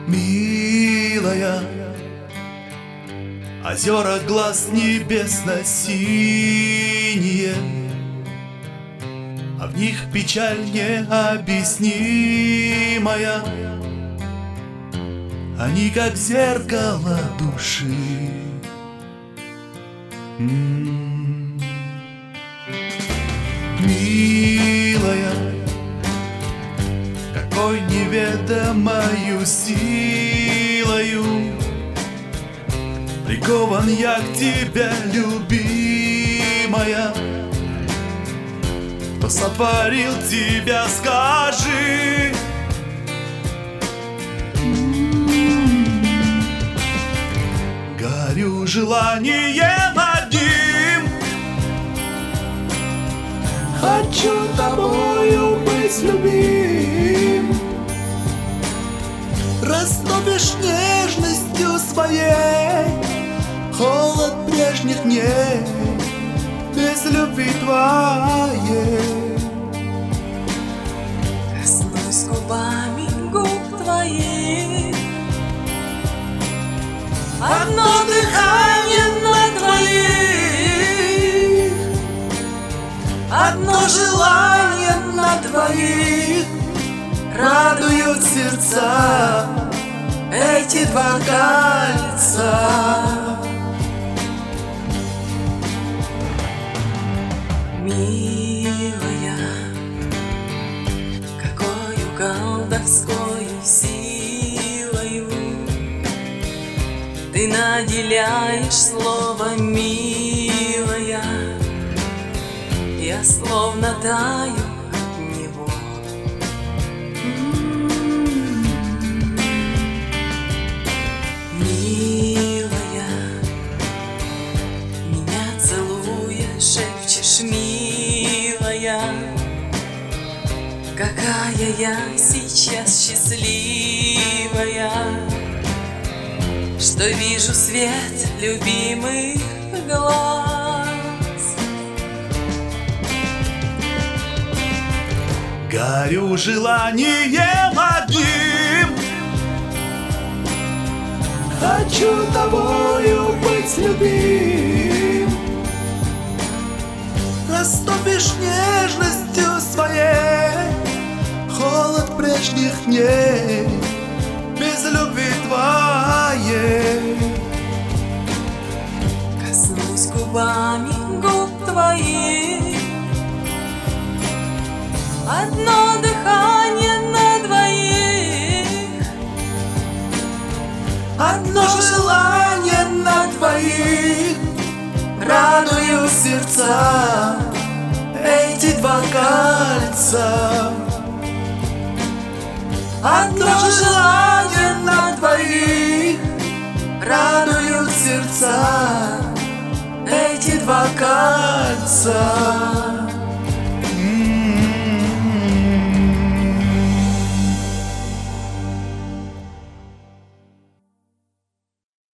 Милая, озера глаз небесно-синие, а в них печаль необъяснимая. Они как зеркало души. Милая, какой неведомою силою прикован я к тебе, любимая. Кто сотворил тебя, скажи? Горю желанием одним, хочу тобою быть любим. Растопишь нежностью своей холод прежних дней без любви твоей. Коснусь губами губ твоих, одно дыхание на двоих, одно желание на двоих. Радуют сердца эти два кольца. Милая, какою колдовскою силою ты наделяешь слово милая. Я словно таю от него. Милая, меня целуя, шепчешь, милая, какая я сейчас счастливая, что вижу свет любимых глаз. Горю желанием одним, хочу тобою быть любим. Растопишь нежностью своей холод прежних дней без любви твоей. Коснусь губами губ твоих, одно дыхание на двоих, одно желание на двоих. Радуют сердца эти два кольца. Одно желание на двоих. Радуют сердца эти два кольца.